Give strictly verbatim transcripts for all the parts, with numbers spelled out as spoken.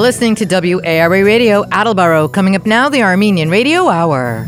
listening to W A R A Radio, Attleboro. Coming up now, the Armenian Radio Hour.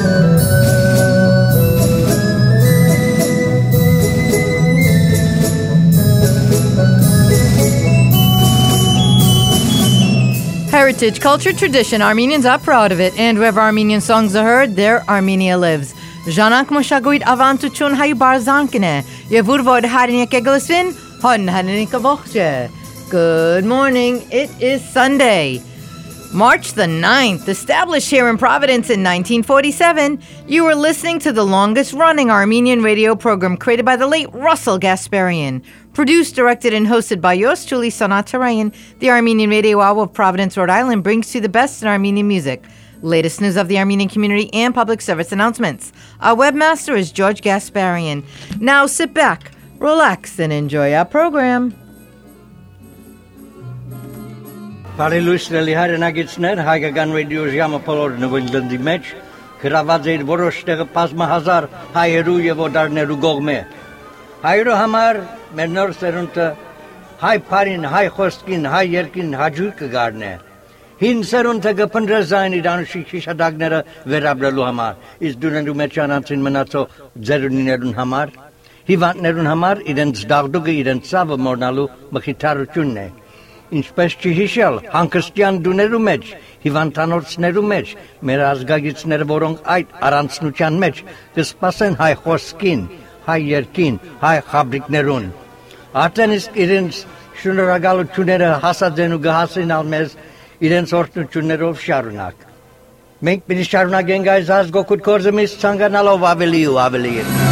Heritage, culture, tradition. Armenians are proud of it, and wherever Armenian songs are heard, there Armenia lives. Ժանանք մշակույթ ավանդություն հայ բարձանքն է, եւ ուր որ հայրենիք է գլսվին, հոն հայրենիքը ողջ է. Good morning. It is Sunday, March the ninth. Established here in Providence in nineteen forty-seven, you are listening to the longest-running Armenian radio program created by the late Russell Gasparian. Produced, directed, and hosted by yours truly, Sanat Tarayan, the Armenian Radio Hour of Providence, Rhode Island, brings you the best in Armenian music, latest news of the Armenian community, and public service announcements. Our webmaster is George Gasparian. Now sit back, relax, and enjoy our program. Բարելույսների հայրենագիցներ, հայկական ռադիո ժամը բոլոր նվիրելնդի մեջ գրաված էր որոշ տեղը բազմահազար հայերու եւ օտարներու կողմէ։ Հայերու համար մեր նոր սերունդը հայ բարին, հայ խոսքին, հայ երկին հաջող կգարնե։ Հին սերունդը կփնտրեզային իր անուշիկ շիշադակները վերաբերելու համար, իսկ դուներու մեջ անցին մնացող ձերունիներուն համար, հիվանդներուն համար իրենց դաղդուկը իրենց ցավը մորնալու մխիթարությունն է։ Ինչպես չհիշել հանգստյան դուներու մեջ, հիվանդանոցներու մեջ, մեր ազգագիցները, որոնք այդ առանցնության մեջ կսպասեն հայ խոսքին, հայ երկին, հայ խաբրիկներուն։ Արդեն իսկ իրենց շնորհակալությունները հասած են ու կհասնեն մեզ իրենց օրհնություններով շարունակ։ Մենք պիտի շարունակենք այս ազգօգուտ գործը մեզ ցանկանալով ավելի ու ավելի։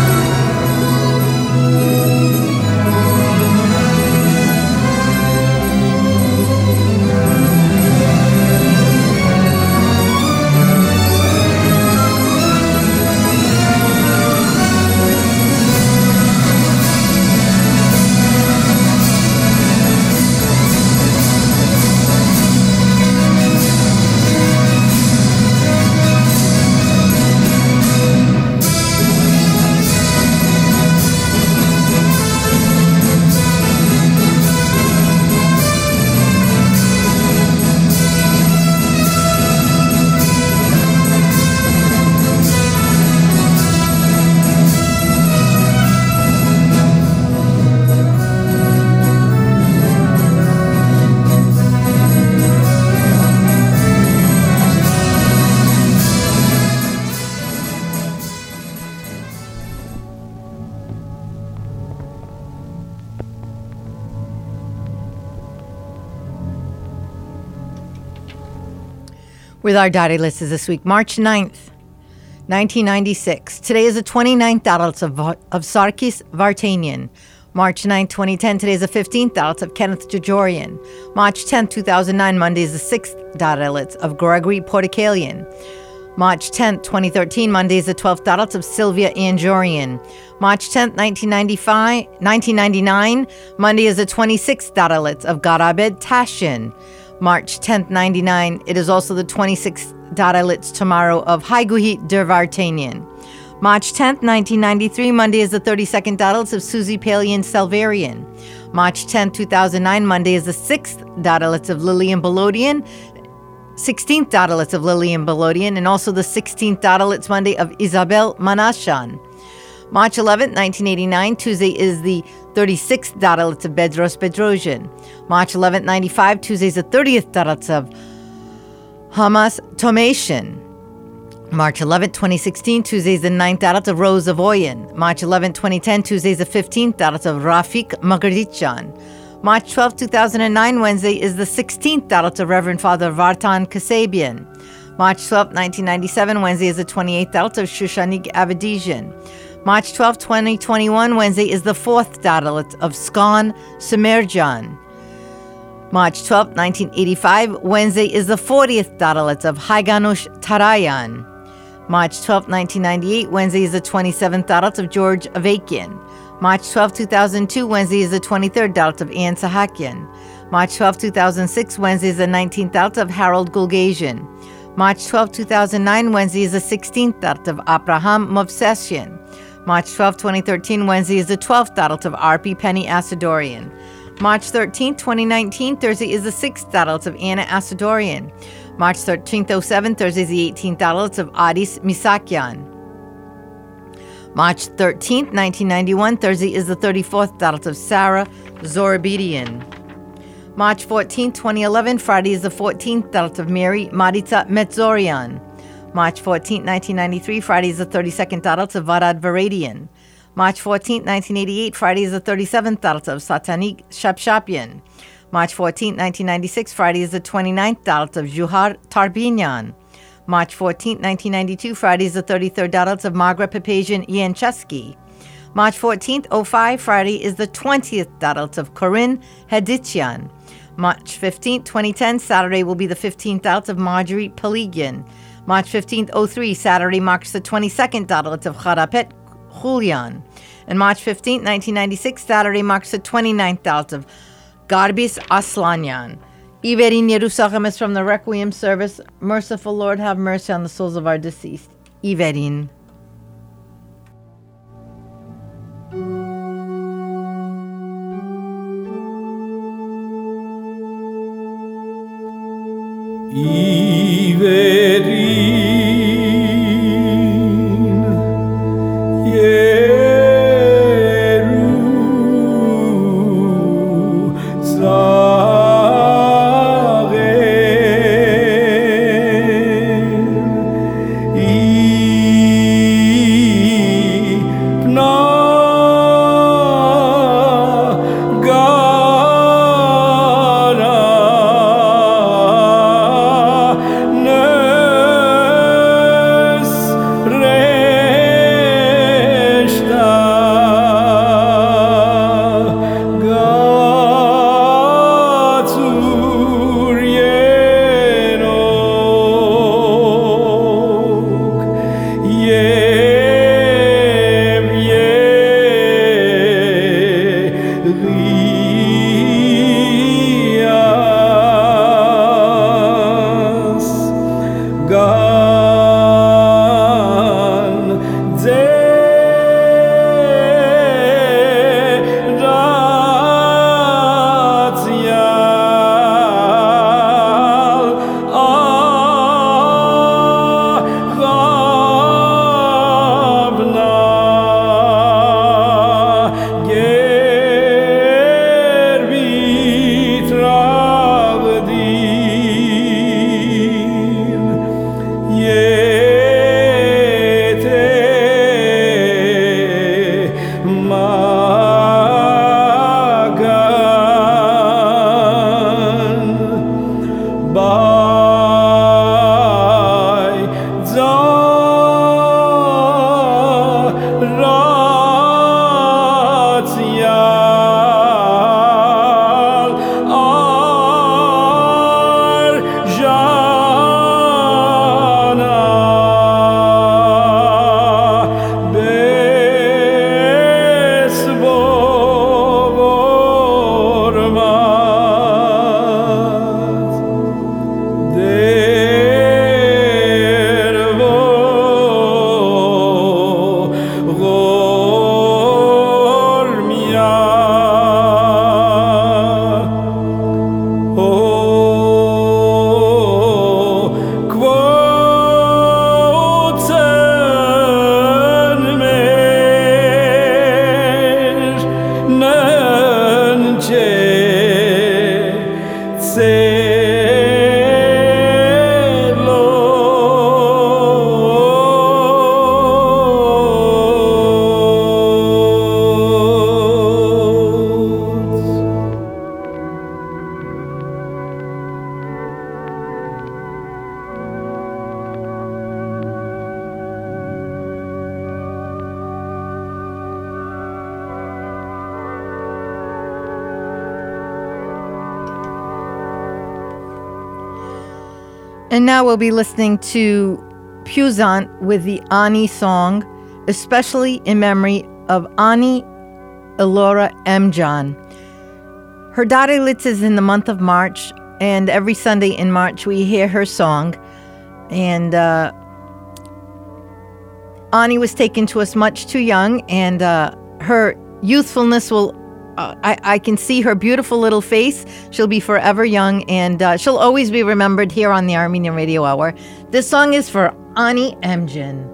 With our diary list is this week, March ninth, nineteen ninety-six. Today is the twenty-ninth adults of, of Sarkis Vartanian. March ninth, twenty ten. Today is the fifteenth adults of Kenneth Jajorian. March tenth, two thousand nine. Monday is the sixth adults of Gregory Porticalian. March tenth, twenty thirteen. Monday is the twelfth adults of Sylvia Anjorian. March tenth, nineteen ninety-five, nineteen ninety-nine. Monday is the twenty-sixth adults of Garabed Tashin. March tenth, ninety-nine. It is also the twenty-sixth Darilits tomorrow of Haiguhi Dervartanian. March tenth, nineteen ninety-three. Monday is the thirty-second Darilits of Susie Palian Salvarian. March tenth, two thousand nine. Monday is the sixth Darilits of Lillian Bolodian. sixteenth Darilits of Lillian Bolodian. And also the sixteenth Darilits Monday of Isabel Manashan. March eleventh, nineteen eighty-nine. Tuesday is the thirty-sixth Darilits of Bedros Bedrosian. March eleventh, ninety-five. Tuesday is the thirtieth Darilits of Hamas Tomasian. March eleventh, twenty sixteen. Tuesday is the ninth Darilits of Rose Avoyan. March eleventh, twenty ten. Tuesday is the fifteenth Darilits of Rafik Magardichan. March twelfth, two thousand nine. Wednesday is the sixteenth Darilits of Reverend Father Vartan Kasabian. March twelfth, nineteen ninety-seven. Wednesday is the twenty-eighth Darilits of Shushanig Avedijan. March twelfth, twenty twenty-one, Wednesday is the fourth Darilits of Skon Sumerjan. March twelfth, nineteen eighty-five, Wednesday is the fortieth Darilits of Haiganush Tarayan. March twelfth, nineteen ninety-eight, Wednesday is the twenty-seventh Darilits of George Avakian. March twelfth, two thousand two, Wednesday is the twenty-third Darilits of Anne Sahakian. March twelfth, two thousand six, Wednesday is the nineteenth Darilits of Harold Gulgasian. March twelfth, two thousand nine, Wednesday is the sixteenth Darilits of Abraham Movsesian. March twelfth, twenty thirteen, Wednesday is the twelfth Darilits of R P Penny Asadorian. March thirteenth, twenty nineteen, Thursday is the sixth adult of Anna Asadorian. March thirteenth, oh seven, Thursday is the eighteenth adult of Adis Misakyan. March thirteenth, nineteen ninety-one, Thursday is the thirty-fourth adult of Sarah Zorabedian. March fourteenth, twenty eleven, Friday is the fourteenth adult of Mary Maritza Metzorian. March fourteenth, nineteen ninety-three, Friday is the thirty-second adult of Varad Varadian. March fourteenth, nineteen eighty-eight, Friday is the thirty-seventh adult of Satanik Shapshapian. March fourteenth, nineteen ninety-six, Friday is the twenty-ninth adult of Juhar Tarbinyan. March fourteenth, nineteen ninety-two, Friday is the thirty-third adult of Margaret Papazian Yancheski. March fourteenth, oh five, Friday is the twentieth adult of Corinne Heditchian. March fifteenth, twenty ten, Saturday will be the fifteenth adult of Marjorie Peligian. March fifteenth, oh three, Saturday marks the twenty-second adult of Harapet Julian. And March fifteenth, nineteen ninety-six, Saturday marks the twenty-ninth adult of Garbis Aslanyan. Iverin Yerusachem is from the Requiem service. Merciful Lord, have mercy on the souls of our deceased. Iverin. Iverin Yerusachem. And now we'll be listening to Puzant with the Ani song, especially in memory of Ani Elora Emjan. Her Darilitz is in the month of March, and every Sunday in March we hear her song. And uh, Ani was taken to us much too young, and uh, her youthfulness will uh, I, I can see her beautiful little face. She'll be forever young, and uh, she'll always be remembered here on the Armenian Radio Hour. This song is for Ani Emjen.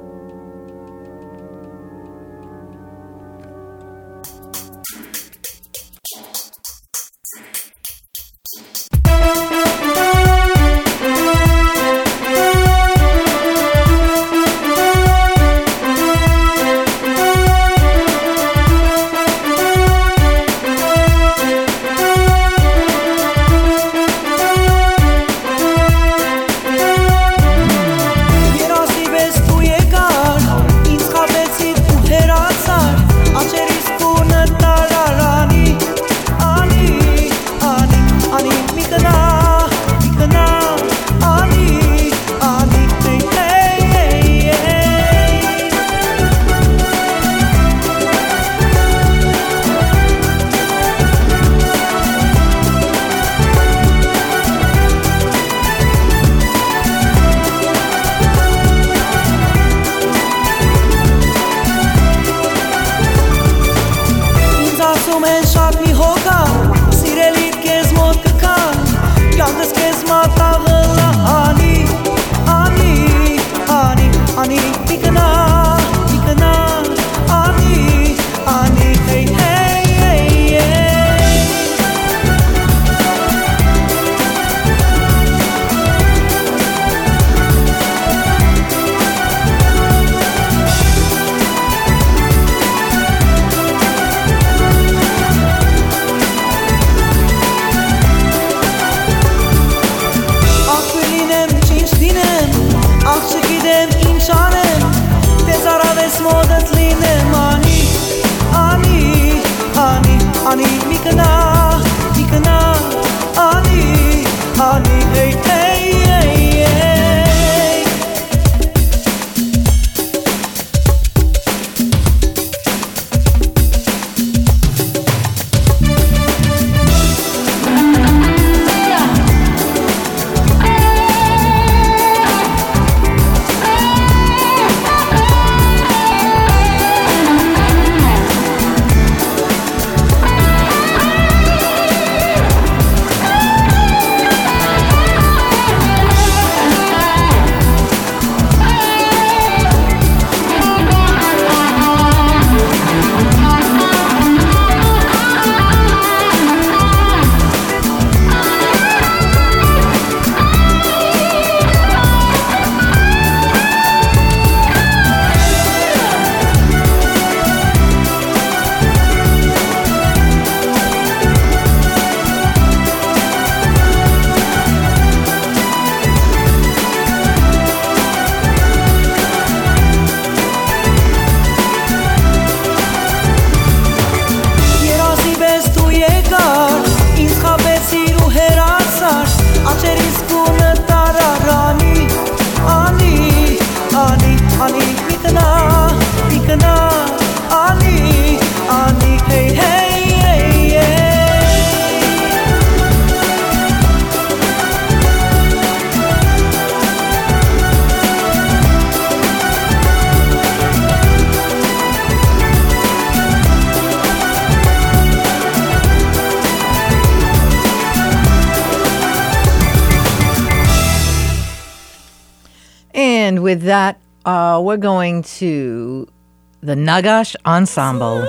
And with that, uh, we're going to the Nagash Ensemble.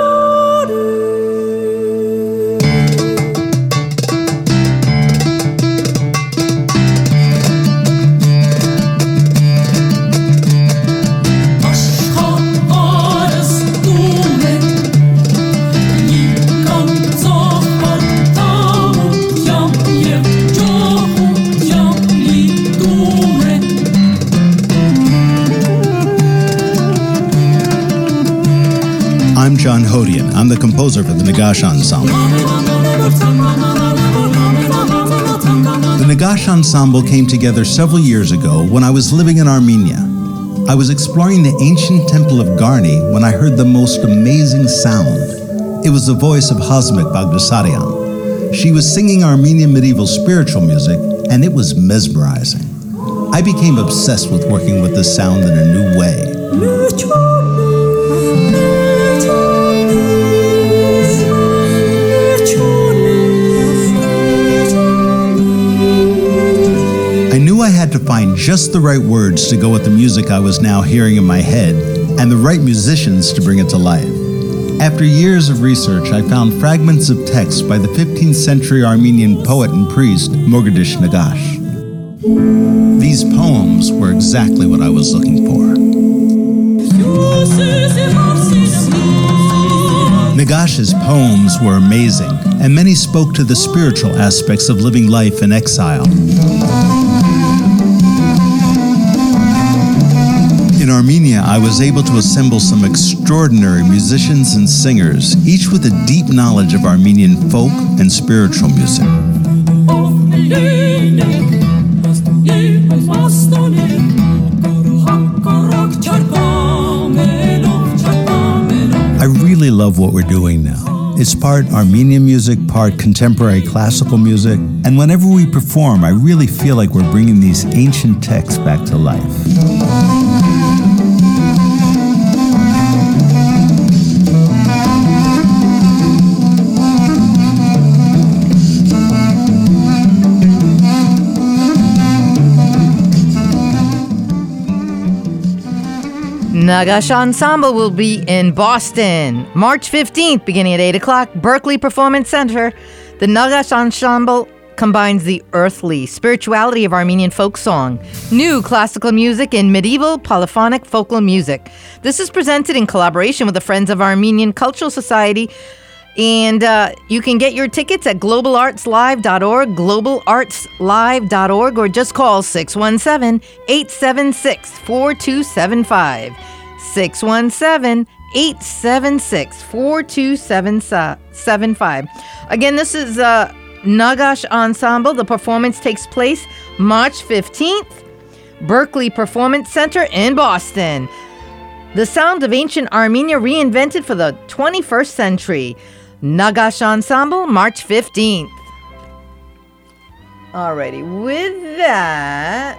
I'm John Hodian. I'm the composer for the Nagash Ensemble. The Nagash Ensemble came together several years ago when I was living in Armenia. I was exploring the ancient temple of Garni when I heard the most amazing sound. It was the voice of Hazmik Bagdasaryan. She was singing Armenian medieval spiritual music, and it was mesmerizing. I became obsessed with working with the sound in a new way. knew I had to find just the right words to go with the music I was now hearing in my head, and the right musicians to bring it to life. After years of research, I found fragments of text by the fifteenth century Armenian poet and priest Mogadish Nagash. These poems were exactly what I was looking for. Nagash's poems were amazing, and many spoke to the spiritual aspects of living life in exile. In Armenia, I was able to assemble some extraordinary musicians and singers, each with a deep knowledge of Armenian folk and spiritual music. I really love what we're doing now. It's part Armenian music, part contemporary classical music, and whenever we perform, I really feel like we're bringing these ancient texts back to life. Nagash Ensemble will be in Boston, March fifteenth, beginning at eight o'clock, Berkeley Performance Center. The Nagash Ensemble combines the earthly spirituality of Armenian folk song, new classical music, and medieval polyphonic folklore music. This is presented in collaboration with the Friends of Armenian Cultural Society, and uh, you can get your tickets at global arts live dot org, global arts live dot org, or just call six one seven, eight seven six, four two seven five. six one seven, eight seven six, four two seven five. Again, this is uh, Nagash Ensemble. The performance takes place March fifteenth, Berkeley Performance Center in Boston. The sound of ancient Armenia reinvented for the twenty-first century. Nagash Ensemble, March fifteenth. Alrighty, with that,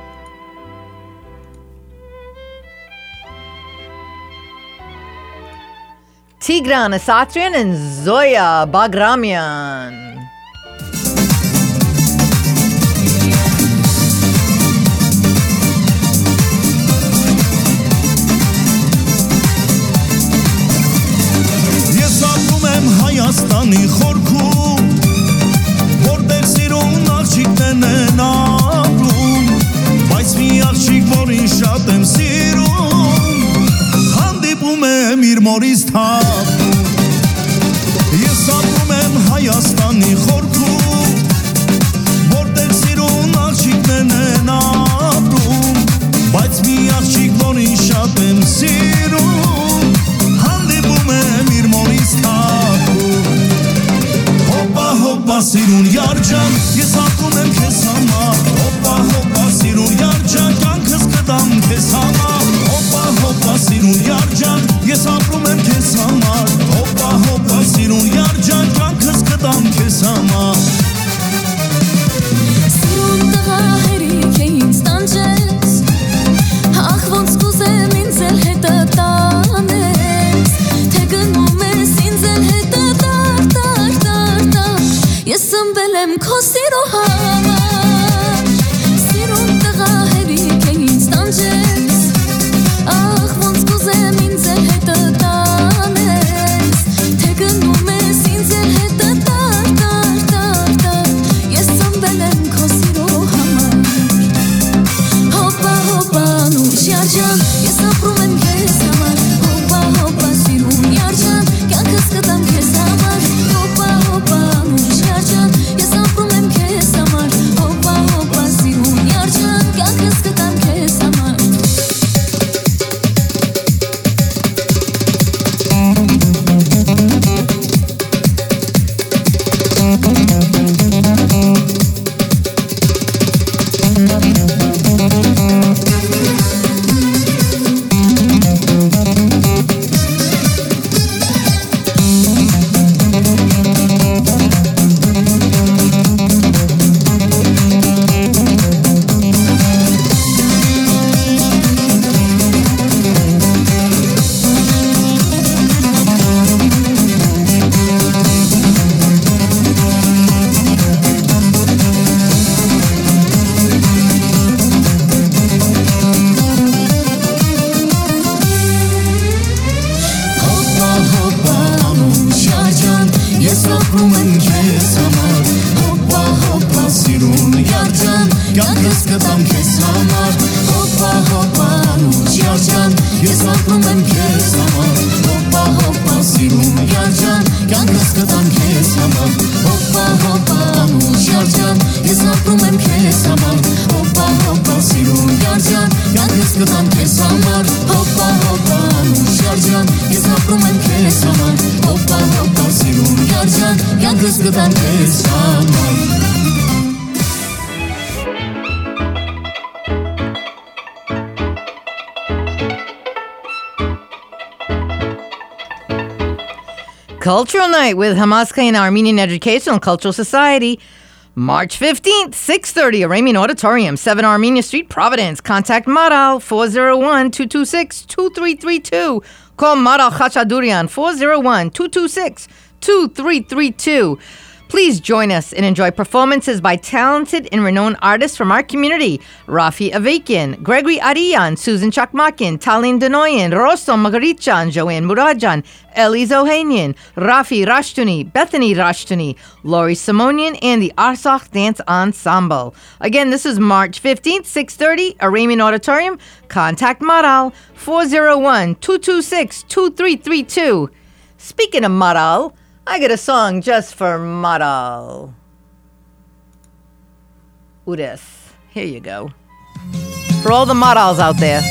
Tigran Asatrian and Zoya Bagramian. Հայաստանի խորքում որտեղ սիրուն աղջիկներն են ապրում բայց մի աղջիկ որին շատ եմ սիրում հանդիպում եմ իր մորից թափում ես ապրում եմ Հայաստանի խորքում որտեղ սիրուն աղջիկներն են ապրում բայց մի աղջիկ որին շատ եմ սիրում հանդիպում եմ իր մորից թափում Հոպա սիրուն յարջան, ես ապրում եմ քեզ համար Հոպա հոպա սիրուն յարջան, կյանքս կտամ քեզ համար Հոպա հոպա սիրուն յարջան, ես ապրում եմ քեզ համար Հոպա հոպա սիրուն յարջան, կյանքս կտամ քեզ համար Սիրուն տղա հերիք է ինձ տանջես Ախ ոնց կուզեմ ինձ էլ հետը տանես Թե գնում ես ինձ էլ հետը տար տար տար տար Ես ըմբել եմ քո սիրո համար Սիրուն տղա հերիք է ինձ տանջես Ախ ոնց կուզեմ ինձ էլ հետը տանես Թե գնում ես ինձ էլ հետը տար տար տար տար Ես ըմբել եմ քո սիրո համար Հոպա հոպա նուշ յարջան Ես ապրում եմ քեզ համար Հոպա հոպա սիրուն յարջան Կյանքս կտամ քեզ համար Հոպա հոպա նուշ յարջան Ես ապրում եմ քեզ համար Հոպա հոպա սիրուն յարջան Կյանքս կտամ քեզ համար ջան, ես ապրում եմ քեզ համար, հոպա հոպա սիրուն ջան, կյանքս կտամ քեզ համար, հոպա հոպա անուշար ջան, ես ապրում եմ քեզ համար, հոպա հոպա սիրուն ջան, կյանքս կտամ քեզ համար, հոպա հոպա անուշար ջան, ես ապրում եմ քեզ համար, հոպա հոպա սիրուն ջան, կյանքս կտամ քեզ համար. Cultural Night with Hamaskaya Armenian Educational and Cultural Society, March fifteenth, six thirty, Aramean Auditorium, seven Armenia Street, Providence. Contact Maral, four oh one, two two six, two three three two. Call Maral Khachadurian, four oh one, two two six, two three three two. Please join us and enjoy performances by talented and renowned artists from our community. Rafi Avakian, Gregory Arian, Susan Chakmakin, Talin Denoyan, Rostom Magarichan, Joanne Murajan, Eli Zohanian, Rafi Rashtuni, Bethany Rashtuni, Lori Simonian, and the Arsach Dance Ensemble. Again, this is March fifteenth, six thirty, Aramean Auditorium. Contact Maral, four oh one, two two six, two three three two. Speaking of Maral, I got a song just for Maral. Udes. Here you go. For all the Marals out there.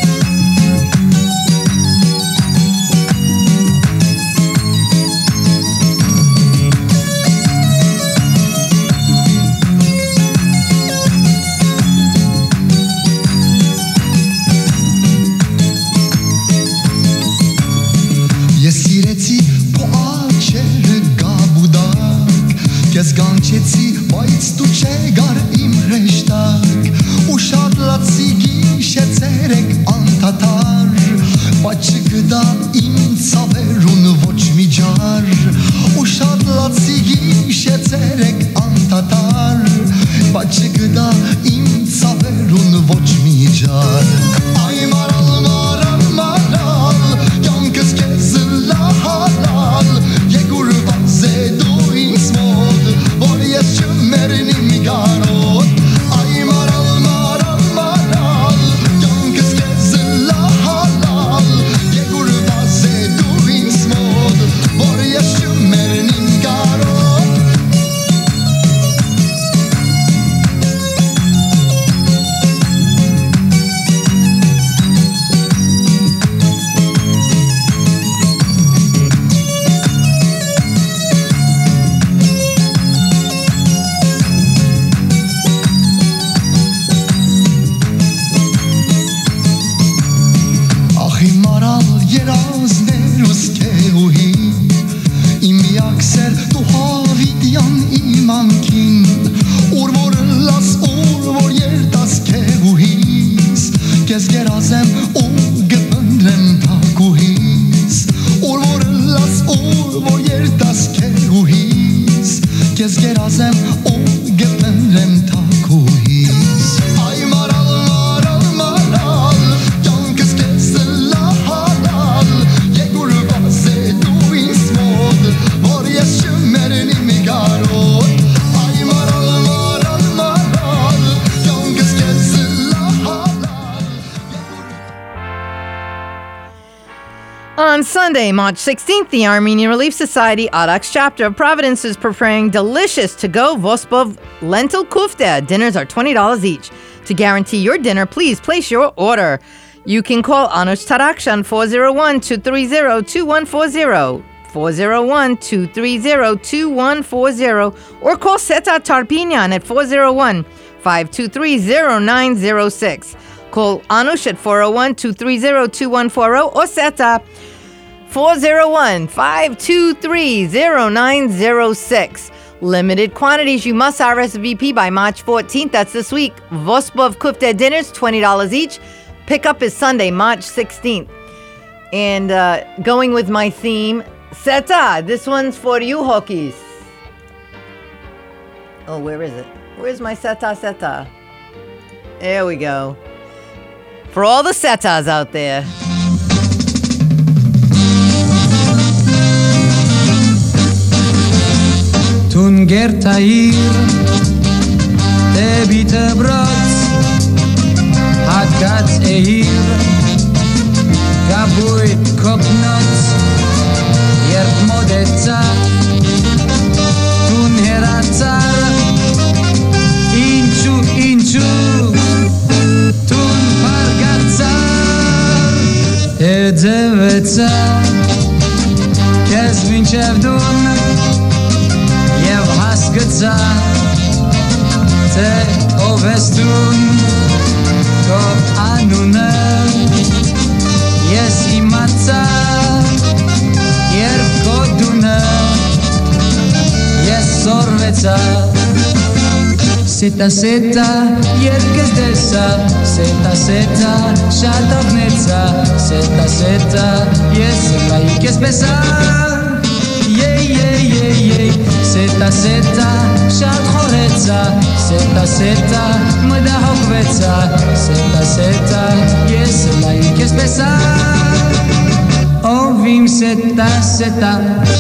Քեզ գանչեցի, բայց դու չեգար իմ հեշտակ ու շատ լացի գիշեցերեք անդադար բայց չգտա իմ ցավերուն ոչ մի ջար ու շատ լացի գիշեցերեք անդադար բայց չգտա իմ ցավերուն ոչ մի ջար այ մարալ մարալ մարալ կյանքս քեզ լահալալ եգուր վազե դու ինձ մոտ որ ես չմեռնեմ գարոտ այ մարալ մարալ մարալ կյանքս քեզ լահալալ եգուր վազե դու ինձ մոտ որ ես չմեռնեմ գարոտ On Sunday, March sixteenth, the Armenian Relief Society Arax chapter of Providence is preparing delicious to-go Vospov lentil kufta. Dinners are twenty dollars each. To guarantee your dinner, please place your order. You can call Anush Tarakshan four oh one, two three oh, two one four oh, four oh one, two three oh, two one four oh, or call Seta Tarpinyan at four oh one, five two three, oh nine oh six. Call Anush at four oh one, two three oh, two one four oh or Seta four oh one, five two three, oh nine oh six. Limited quantities. You must R S V P by March fourteenth. That's this week. Vospov Kufta dinners, twenty dollars each. Pickup is Sunday, March sixteenth. And uh, going with my theme, Seta, this one's for you, Hokis. Oh, where is it? Where's my Seta Seta? There we go. For all the Setas out there. Tunger Tahir Te bite brats Hakat Ehir Abui kopnot Երբ մոդեցա Տուն հեռացար Ինչու, ինչու Տուն պարգացար Հետևեցա Քեզ մինչև դուն Եվ հասկացա Թե ով ես դուն Քո անունը Ես իմացա Երբ քո դունը Ես սորվեցա Սետա սետա երկս դեսա Սետա սետա շատ աղնեցա Սետա սետա ես լայք ես պեսա Եյ եյ եյ եյ Սետա սետա շատ խորեցա Սետա սետա մդահոգվեցա Սետա սետա ես լայք ես պեսա Ով իմ սետա սետա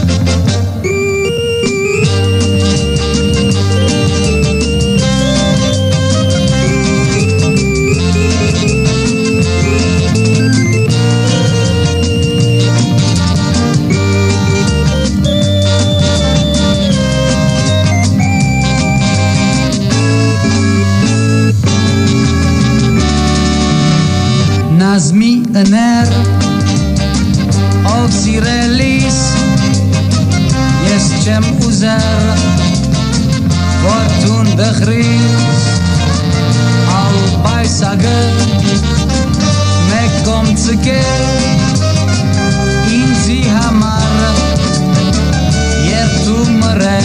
Նազմի ըներ Ով սիրելիս Ես չեմ ուզեր Որ տուն դխրիս Ալ բայսագը Մեկ կոմ ծկեր Ինձի համար Երբ դու մրել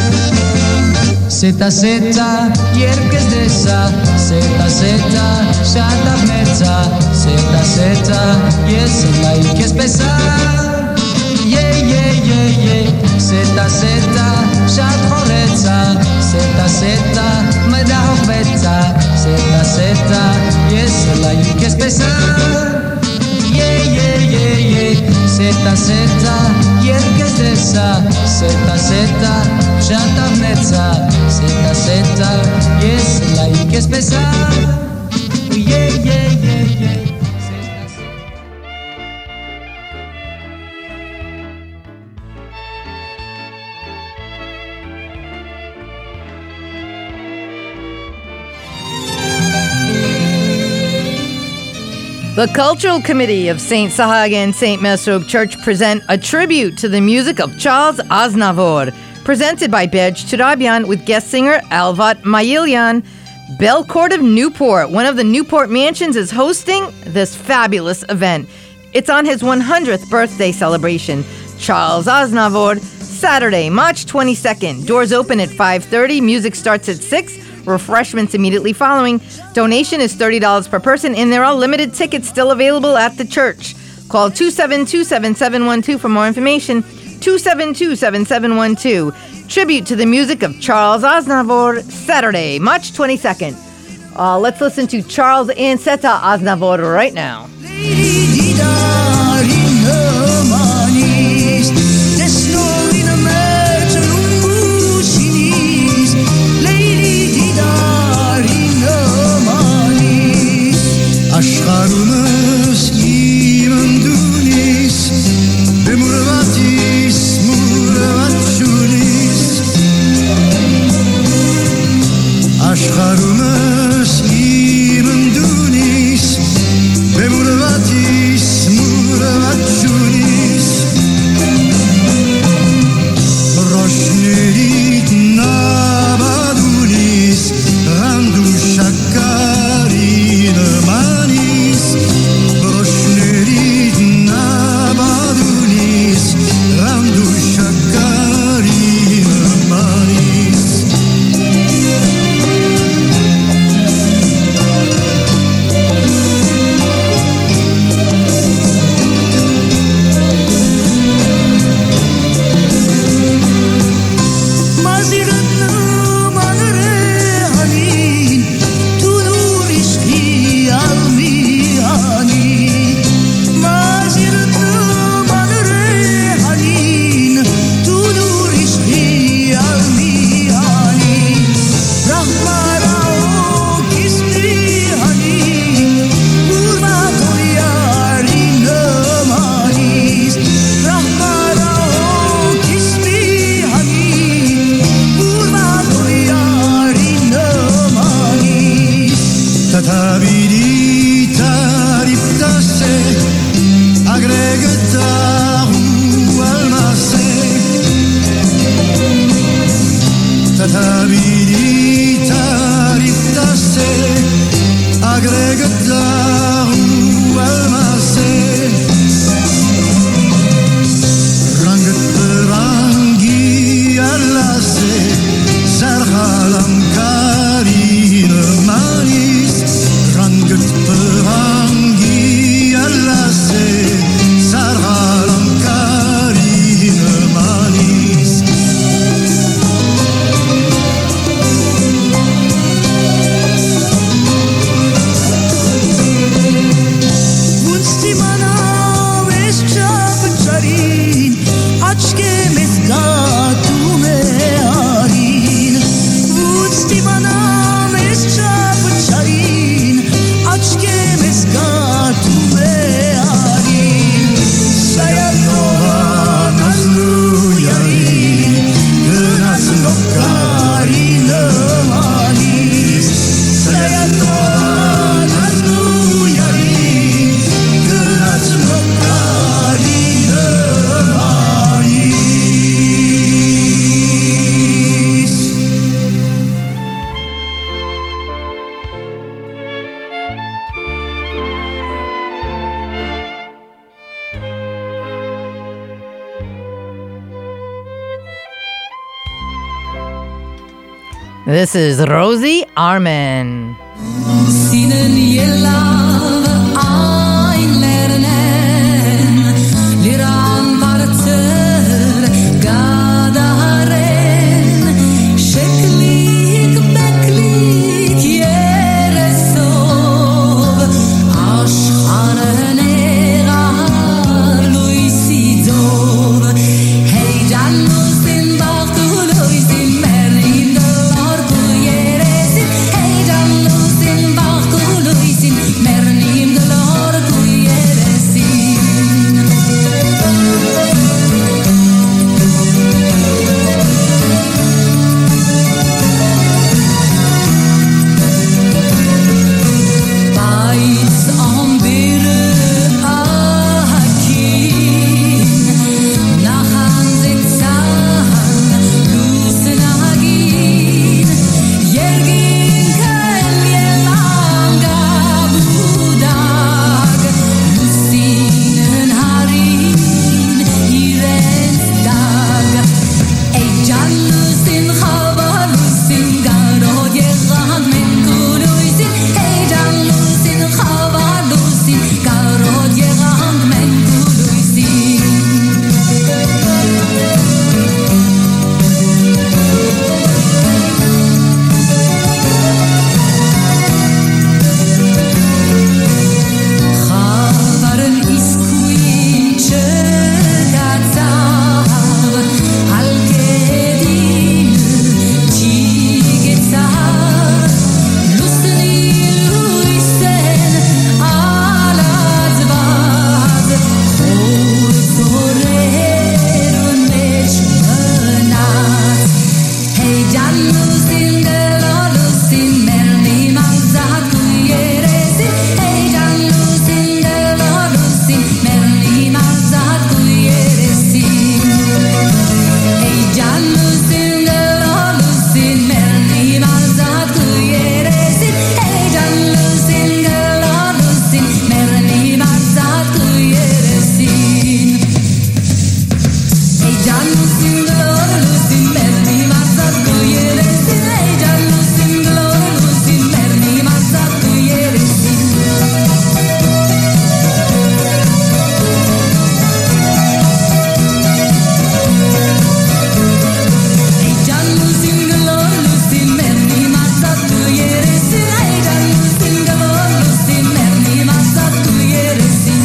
Սետա սետա երկս դեսա Սետա սետա շատ աղնեցա Սետա սետա ես լայք ես պեսա Եյ եյ եյ եյ Սետա սետա շատ խորեցա Սետա սետա մդահոգվեցա Սետա սետա ես լայք ես պեսա Եյ եյ եյ եյ Սետա սետա երկս դեսա Սետա սետա շատ աղնեցա Սետա սետա ես լայք ես պեսա Եյ եյ եյ եյ The Cultural Committee of Saint Sahag and Saint Mesrog Church present a tribute to the music of Charles Aznavour, presented by Bej Turabian with guest singer Alvat Mayilyan. Bell Court of Newport, one of the Newport mansions, is hosting this fabulous event. It's on his one hundredth birthday celebration. Charles Aznavour, Saturday, March twenty-second. Doors open at five thirty. Music starts at six. Refreshments immediately following. Donation is thirty dollars per person, and there are limited tickets still available at the church. Call two seven two, seven seven one two for more information. two seven two, seven seven one two. Tribute to the music of Charles Aznavour, Saturday, March twenty-second. Uh, let's listen to Charles and Seta Aznavour right now. Աշխարհումս իմ ընդունիս Բեմուրվատիս մուրվատչունիս Աշխարհումս իմ ընդունիս Բեմուրվատիս մուրվատչունիս This is Rosie Arman. Sinen yelav einlernen liran varter gadaren sheklik beklik yeresov ashkharene luisidov hey janus in bagduluis in merlin dolor kuyeresin hey janus in bagduluis in merlin dolor kuyeresin Bites on bitter ahakin Nahan zigzag Lusen agin Yergin ken yelang gabudag Lusinen harin Irens dag Ey jan lusin chava lusin garod yerang men kuluisin Ey jan lusin chava lusin garod yerang men kuluisin Chavaren iskuin chegatzav Al kedin chigetzav Lusni luisen al azvad Chor zorerun meshmanat Hey jan lusin gelor lusin merni mazat kuyeresin Hey jan lusin gelor lusin merni mazat kuyeresin Hey jan lusin gelor lusin merni mazat kuyeresin Hey jan lusin gelor lusin merni mazat kuyeresin Hey jan lusin gelor lusin merni mazat kuyeresin Hey jan lusin gelor lusin merni mazat kuyeresin Hey jan lusin gelor lusin merni mazat kuyeresin Hey jan lusin gelor lusin merni mazat kuyeresin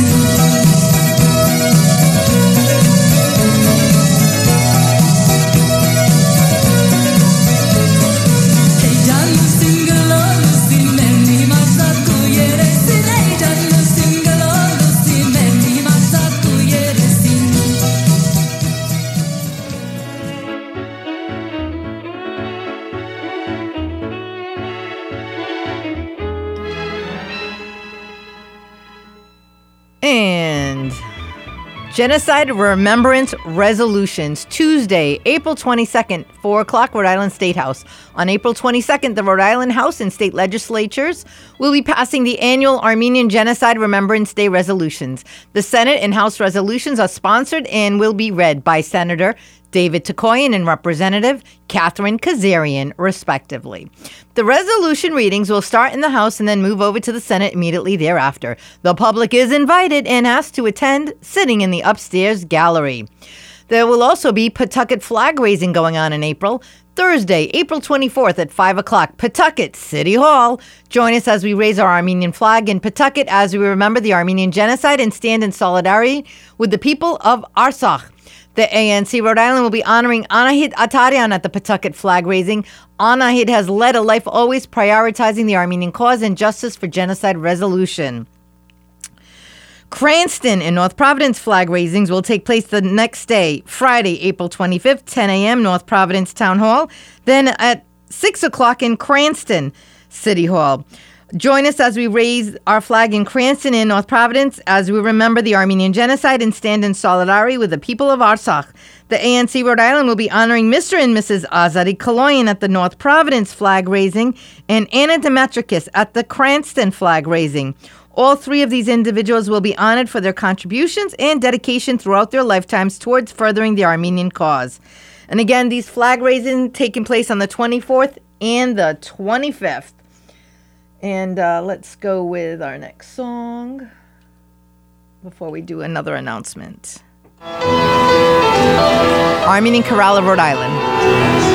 Hey jan lusin gelor lusin merni mazat kuyeresin Hey jan lusin gelor lusin merni mazat kuyeresin And Genocide Remembrance Resolutions, Tuesday, April twenty-second, four o'clock, Rhode Island State House. On April twenty-second, the Rhode Island House and state legislatures will be passing the annual Armenian Genocide Remembrance Day resolutions. The Senate and House resolutions are sponsored and will be read by Senator David Tokoyan and Representative Catherine Kazarian, respectively. The resolution readings will start in the House and then move over to the Senate immediately thereafter. The public is invited and asked to attend, sitting in the upstairs gallery. There will also be Pawtucket flag raising going on in April. Thursday, April twenty-fourth at five o'clock, Pawtucket City Hall. Join us as we raise our Armenian flag in Pawtucket as we remember the Armenian genocide and stand in solidarity with the people of Artsakh. The A N C Rhode Island will be honoring Anahit Atarian at the Pawtucket flag raising. Anahit has led a life always prioritizing the Armenian cause and justice for genocide resolution. Cranston and North Providence flag raisings will take place the next day, Friday, April twenty-fifth, ten a.m., North Providence Town Hall. Then at six o'clock in Cranston City Hall. Join us as we raise our flag in Cranston and North Providence as we remember the Armenian genocide and stand in solidarity with the people of Artsakh. The A N C Rhode Island will be honoring Mister and Missus Azadi Kaloyan at the North Providence flag raising and Anna Demetrikis at the Cranston flag raising. All three of these individuals will be honored for their contributions and dedication throughout their lifetimes towards furthering the Armenian cause. And again, these flag raisings taking place on the twenty-fourth and the twenty-fifth. And uh, let's go with our next song before we do another announcement. Armenian Chorale of Rhode Island.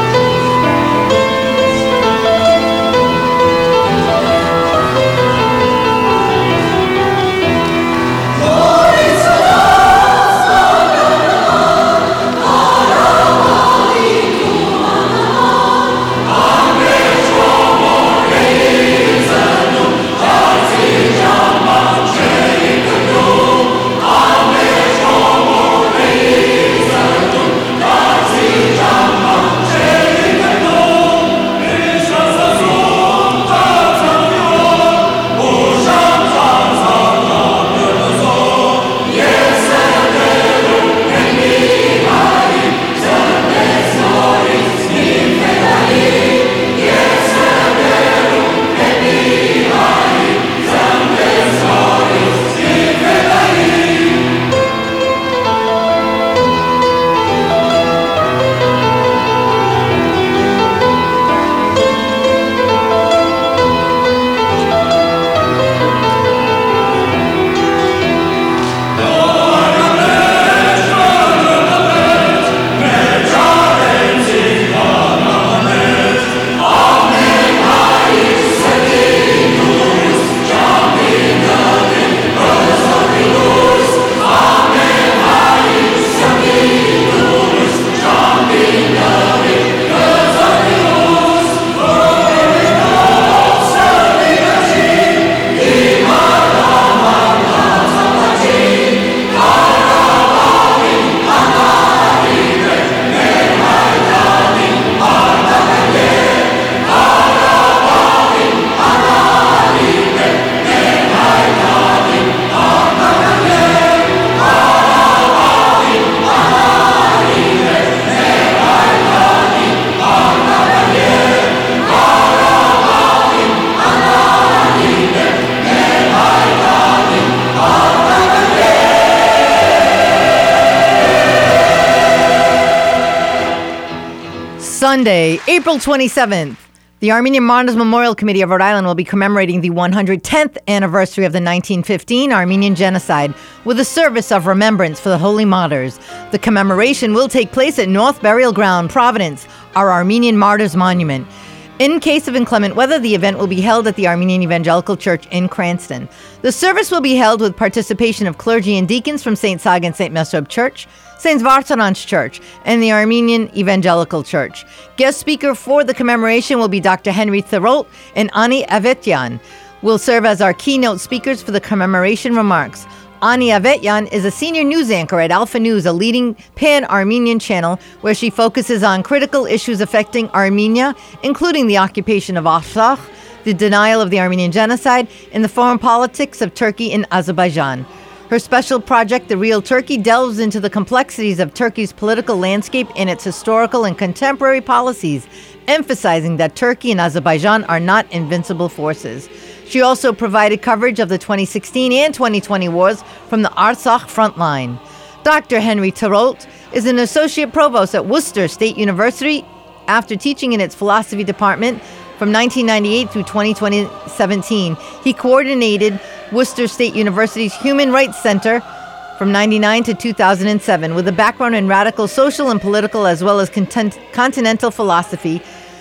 Sunday, April twenty-seventh, the Armenian Martyrs Memorial Committee of Rhode Island will be commemorating the one hundred tenth anniversary of the nineteen fifteen Armenian Genocide with a service of remembrance for the Holy Martyrs. The commemoration will take place at North Burial Ground, Providence, our Armenian Martyrs Monument. In case of inclement weather, the event will be held at the Armenian Evangelical Church in Cranston. The service will be held with participation of clergy and deacons from Saint Sag and Saint Mesrob Church, Saint Vartanans Church, and the Armenian Evangelical Church. Guest speaker for the commemoration will be Doctor Henry Thirault, and Ani Avetyan will serve as our keynote speakers for the commemoration remarks. Ani Avetyan is a senior news anchor at Alpha News, a leading pan-Armenian channel where she focuses on critical issues affecting Armenia, including the occupation of Artsakh, the denial of the Armenian genocide, and the foreign politics of Turkey and Azerbaijan. Her special project, The Real Turkey, delves into the complexities of Turkey's political landscape and its historical and contemporary policies, emphasizing that Turkey and Azerbaijan are not invincible forces. She also provided coverage of the twenty sixteen and twenty twenty wars from the Artsakh front line. Doctor Henry Thirault is an associate provost at Worcester State University. After teaching in its philosophy department from nineteen ninety-eight through twenty seventeen, he coordinated Worcester State University's Human Rights Center from ninety-nine to two thousand seven. With a background in radical social and political as well as content- continental philosophy,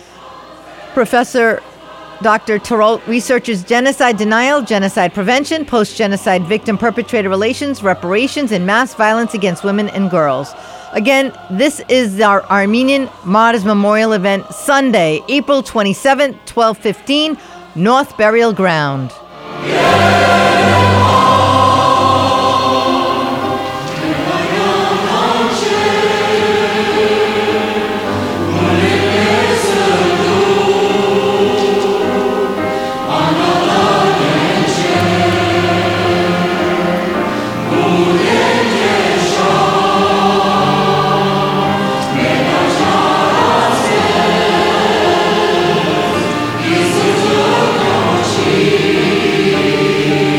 Professor Doctor Thirault researches genocide denial, genocide prevention, post-genocide victim-perpetrator relations, reparations, and mass violence against women and girls. Again, this is our Armenian Martyrs Memorial event, Sunday, April twenty-seventh, twelve fifteen, North Burial Ground. Thank you.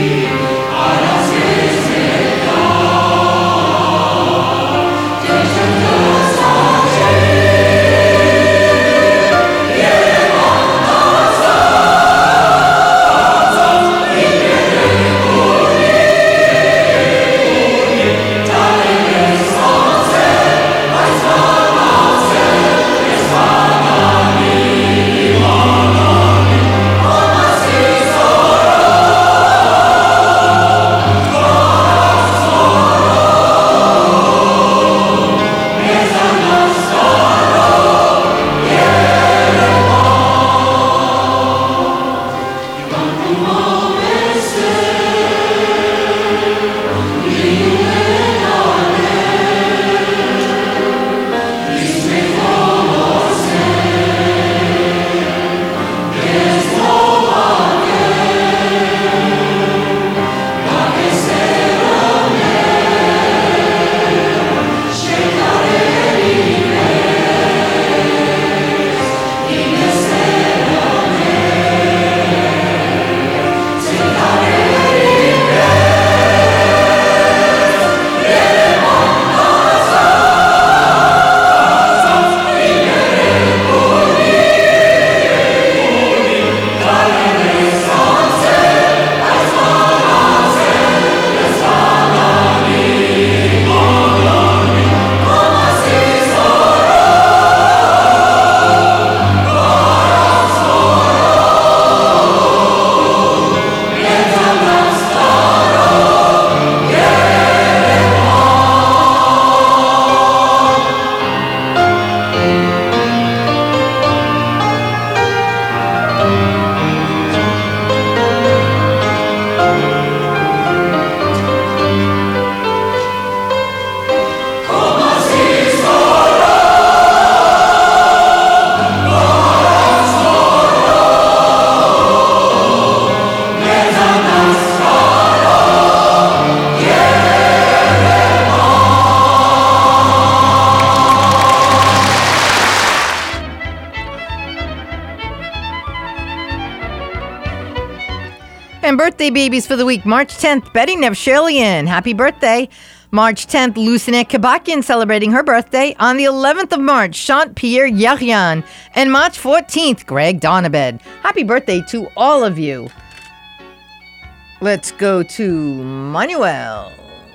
and birthday babies for the week. March tenth, Betty Nevshelian. Happy birthday. March tenth, Lucinette Kabakian celebrating her birthday. On the eleventh of March, Jean-Pierre Yarian. And March fourteenth, Greg Donabed. Happy birthday to all of you. Let's go to Manuel.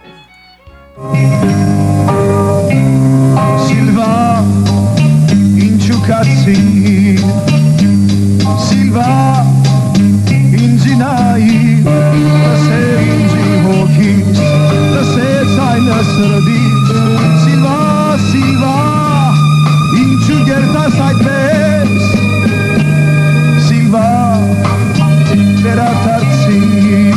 Silva in ciucazzi, Silva in zinai, da se in zihokis, da se seine srdis, Silva, Silva in ciugerta seitbes, Silva vera tarzi,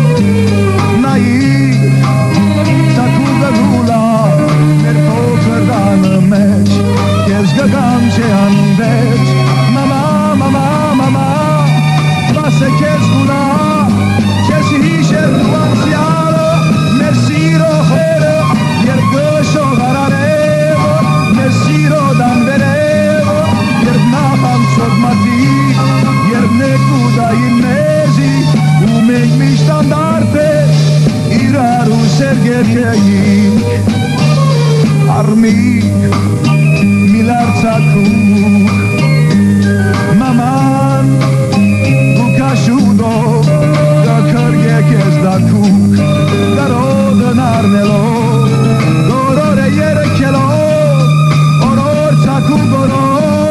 nai, takuda gula, per poker dan meci, jes gagam ce anveci, mama, mama, mama, va se jes gula, jes hisher tu anziano, mersiro hero, yer gosho hararevo, mersiro dan verevo, yer naham sod mati, yer nekuda imezi, umek mi standarte, iraru sergerkeik, armi milar tzakuk, maman ukashudo, da kërgjek ez da kuk, da rodën arnelo, gorore jere kjelo, oror tzakuk goror.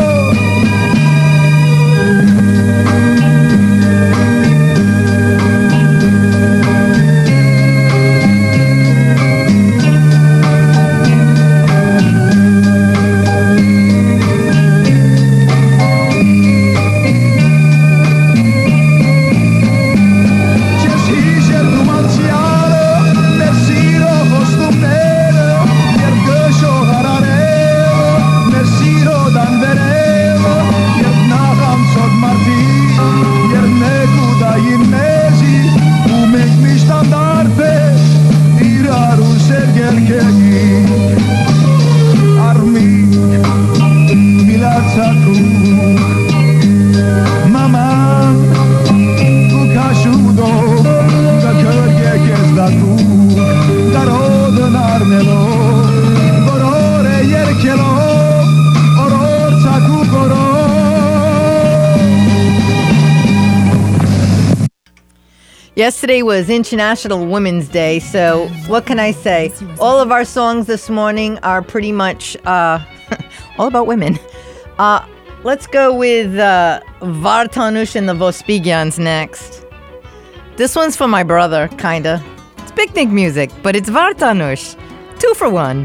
Yesterday was International Women's Day, so what can I say? All of our songs this morning are pretty much uh, all about women. Uh, let's go with uh, Vartanush and the Vospigians next. This one's for my brother, kinda. It's picnic music, but it's Vartanush. Two for one.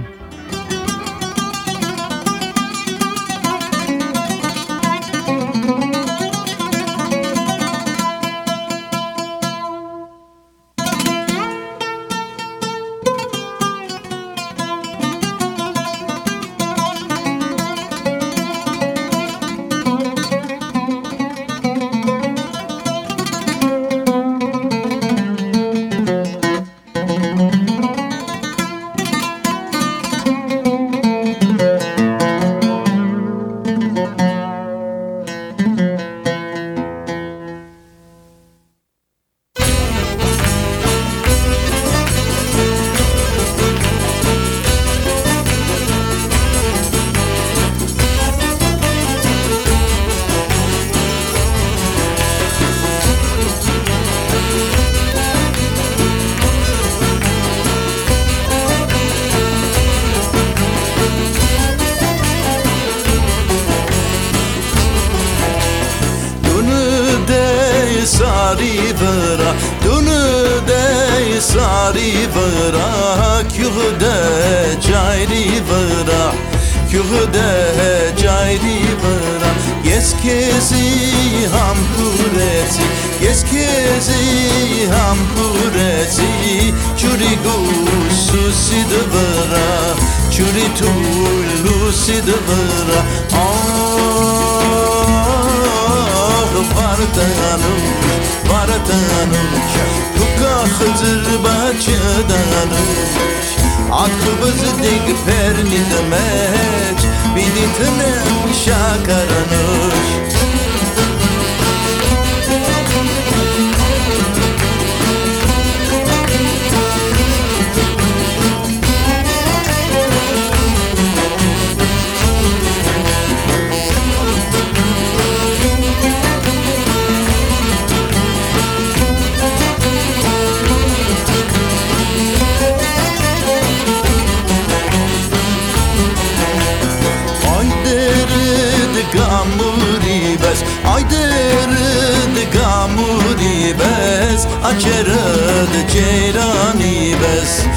Shakaranush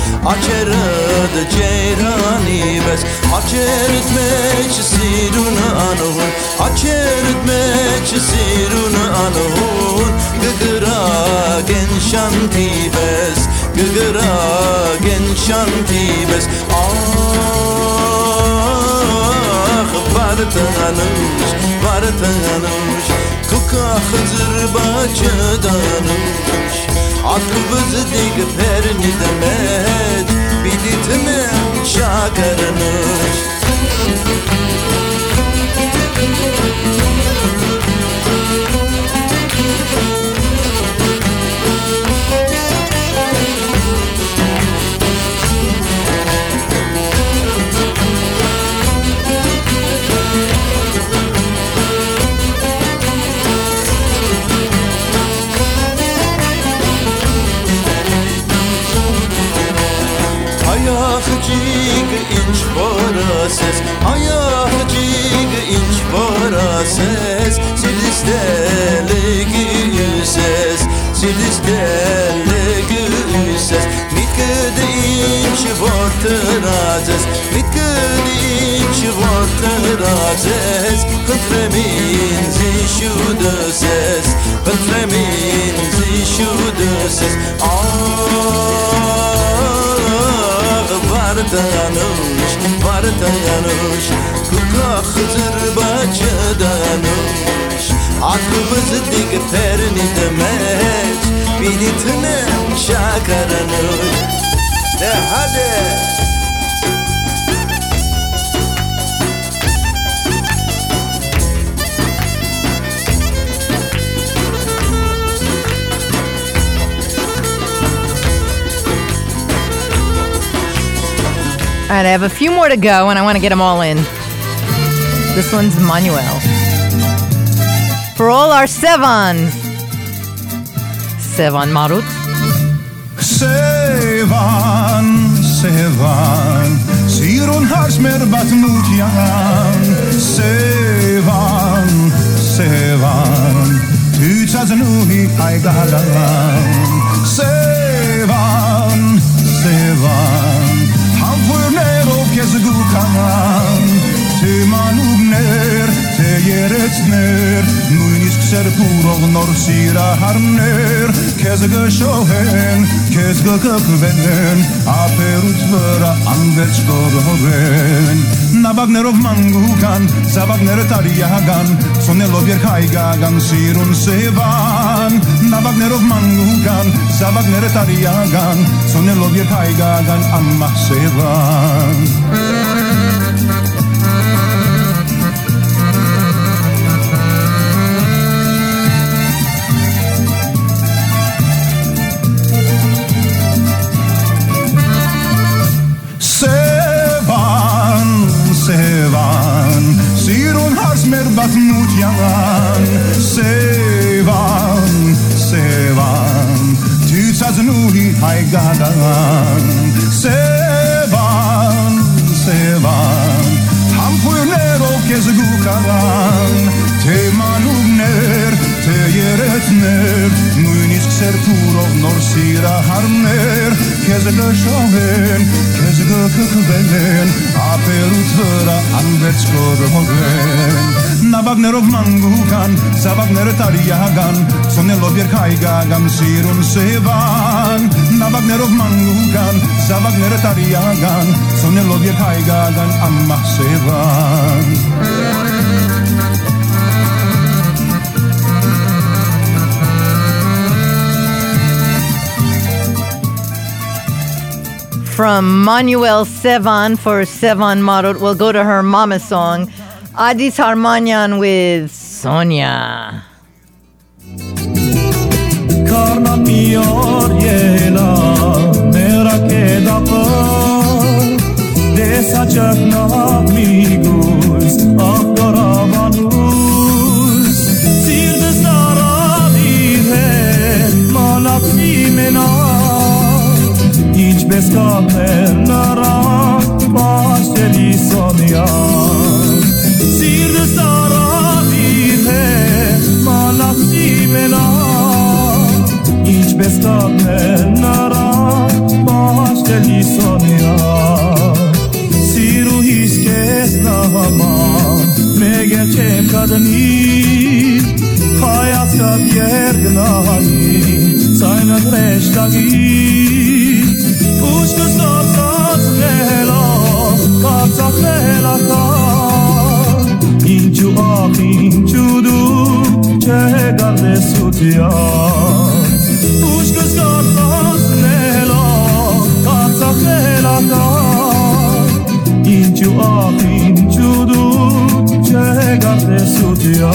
Açerad ceyrani bes Açerad meç sirun anhun Açerad meç sirun anhun Gıgıra gen şanti bes Gıgıra gen şanti bes Ah vartanış vartanış Kuka hızır bacıdanış Aklımızı dik perni demet Biditine şakarınış Ayakcık inç para ses Ayakcık inç para ses Silistele güses Silistele güses Mitkede inç vorterazes Mitkede inç vorterazes Kıntremin zişudu ses Kıntremin zişudu ses Ah vartanış, vartanış Kuka hızır bacıdanış Aklımızı dik perni demet Biditine şakarınış De hadi All right, I have a few more to go, and I want to get them all in. This one's Manuel. For all our Sevans. Sevan Marut. Sevan, Sevan Sirun harsmer batmut yan Sevan, Sevan Tütsaz nuhi aygalan Sevan, Sevan Gezgukan te manugner te yeretner nuinis kser purog nor sira harner kezge shohen kezge kakven aperut vera anvets gorhoven nabagner of mangukan zabagner tariagan sonelo bier kaigagan sirun sevan nabagner of mangukan zabagner tariagan sonelo bier kaigagan amma sevan Sevan, Sevan Sirun harsmer batmut yan Sevan, Sevan Tütsaz nuhi haygadan Sevan, Sevan Hampuner o kezgukan Te manugner, te yeretner Nuinis kser puro nor sira harner Kezge shohen, kezge kukvelen Aperut vera anvets korhogen Nabagner of mangukan, zabagner tariagan Sonelo bier kaigagan sirun sevan Nabagner of mangukan, zabagner tariagan Sonelo bier kaigagan amma sevan From Manuel Sevan for Sevan Marut, we'll go to her mama song, Adis Harmanyan with Sonia. Karna miyor yela merak edapır Desa çakna amigos akaravanus Sirde stara vive malap simena Hiç beskamerlara başeli Sonia Sirde stara vive malap simena Hiç beskamerlara başeli sonja Siru hiskes nama Mege çekadni Hayatta yergnani Sayna dreştagi Uçkız kartat nela Kartak nela kar Incu ah incu du Çegarde sutya Uçkız kartat nela Kartak nela kar Incu ah incu du Çegarde sutya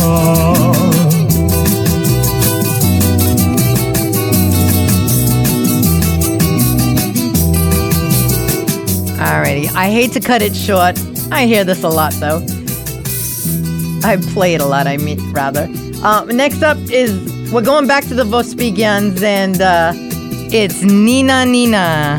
Alrighty, I hate to cut it short. I hear this a lot, though. I play it a lot, I mean, rather. Uh, next up is, we're going back to the Vospigians, and uh, it's Nina Nina.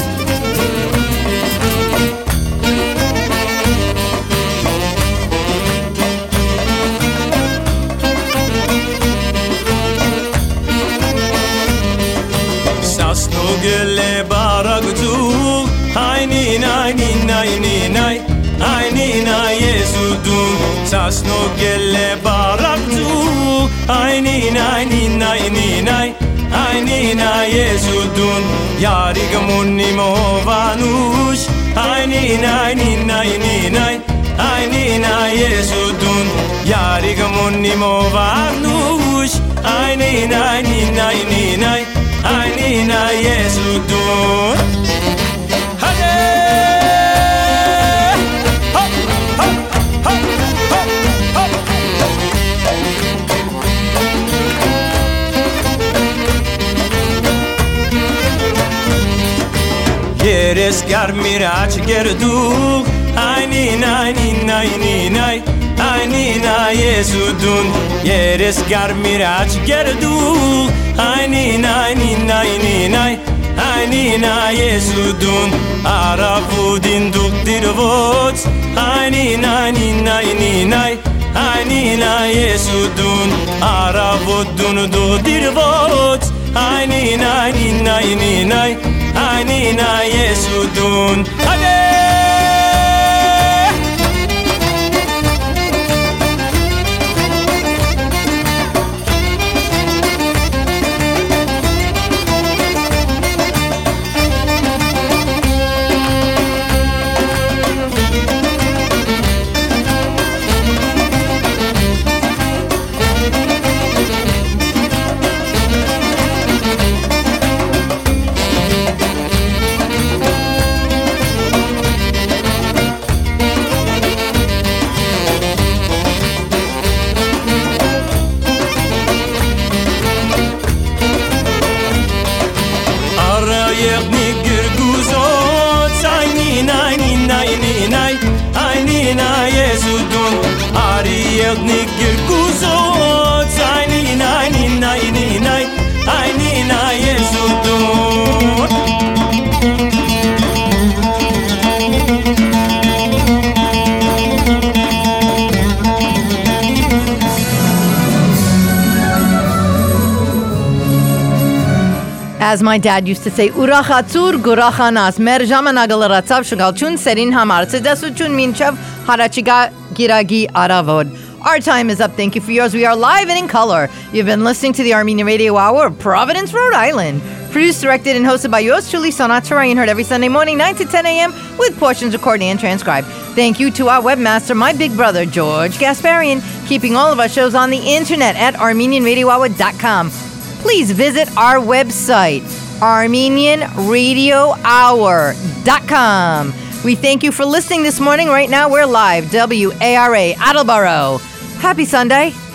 Sasnugele baragtu Ay nina nina nina Ay nina yesudun Sasnugele baragtu Ay nina nina nina Ay nina yesudun Yarig munni movanush Ay nina nina nina Ay nina yesudun Yarig munni movanush Ay nina nina nina Ay nina yesudun Yeres gar mirach gerdu Ay nina nina nina Ay nina yesudun Yeres gar mirach gerdu Ay nina nina nina Ay nina yesudun Arafudin duktirvot Ay nina nina nina Ay nina yesudun Arafudun duktirvot Ay nina nina nina Ay nina yesudun Hadi Nigger kuzot Ay nina nina nina Ay nina yesudun As my dad used to say, Urachatzur gurachanas merjama nagalatzav shagalchun serin hamar tzedasuchun minchav harachiga giragi aravod. Our time is up. Thank you for yours. We are live and in color. You've been listening to the Armenian Radio Hour of Providence, Rhode Island. Produced, directed, and hosted by yours truly, Sonat Tarayan, heard every Sunday morning, nine to ten a.m. with portions recorded and transcribed. Thank you to our webmaster, my big brother, George Gasparian, keeping all of our shows on the internet at armenian radio hour dot com. Please visit our website, armenian radio hour dot com. We thank you for listening this morning. Right now, we're live, W A R A, Attleboro. Happy Sunday.